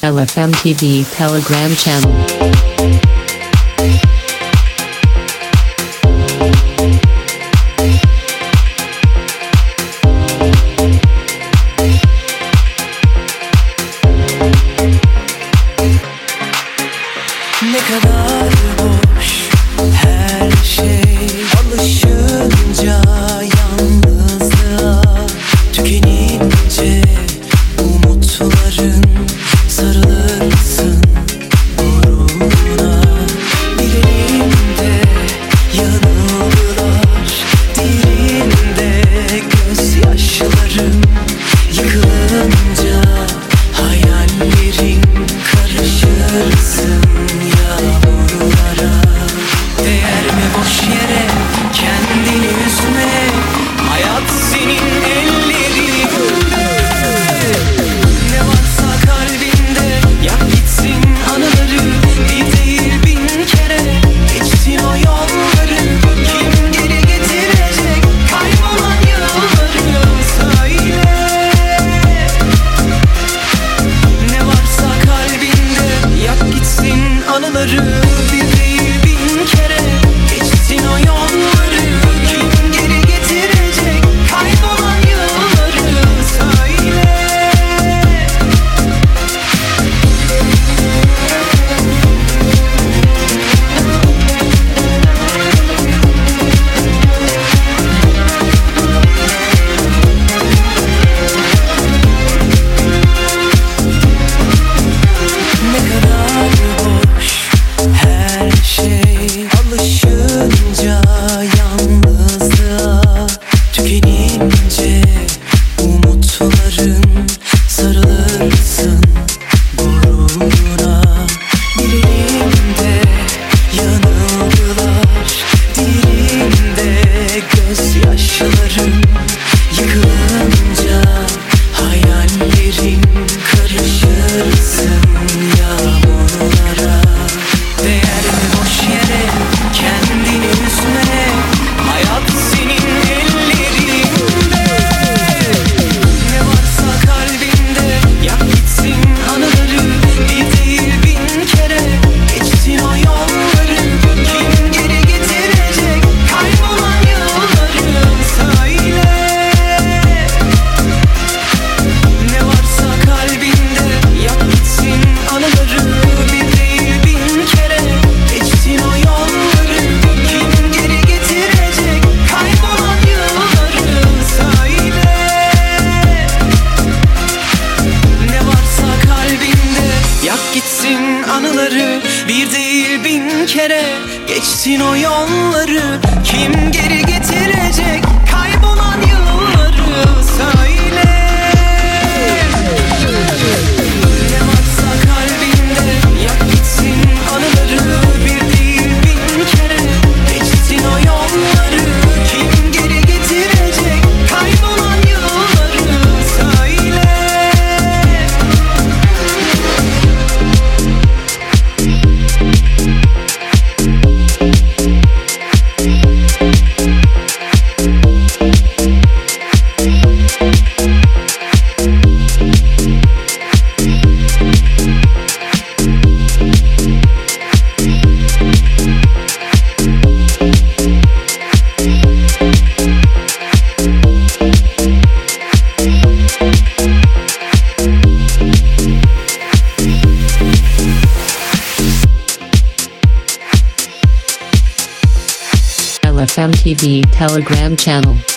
LFM TV Telegram channel. Ne kadar boş her şey, alışınca yalnızlığa, tükenince umutların, sarılırsın gururuna. Dilimde yanılgılar, dilimde gözyaşlarım, yıkılınca hayallerin karışırsın yağmurlara. Değer mi boş yere kendini üzme, hayat senin ellerinde. Ne varsa kalbinde yak gitsin anıları, bir değil bin kere geçtin o yolları. Kim geri getirecek kaybolan yılları, söyle. Ne varsa kalbinde yak gitsin anıları, bir değil bin kere geçtin o yolları. Kim geri getirecek kaybolan yılları, söyle. Ne kadar boş her şey, alışınca yalnızlığa, tükenince umutların, sarılırsın gururuna. Dilimde yanılgılar, dilimde gözyaşlarım, yıkılınca hayallerin karışırsın yağmurlara. Değer mi boş yere kendini üzme, hayat senin ellerinde. Ne varsa kalbinde yak gitsin anıları, bir değil bin kere geçtin o yolları. Kim geri getirecek kaybolan yılları, söyle. Ne varsa kalbinde yak gitsin anıları, bir değil bin kere geçtin o yolları. Kim geri getirecek kaybolan yılları, söyle. Ne varsa kalbinde yak gitsin anıları, bir değil bin kere geçtin o yolları. Kim geri getirecek kaybolan yılları, söyle. Ne varsa kalbinde yak gitsin anıları, bir değil bin kere geçtin o yolları. Kim geri getirecek kaybolan yılları, söyle. LFM TV Telegram channel.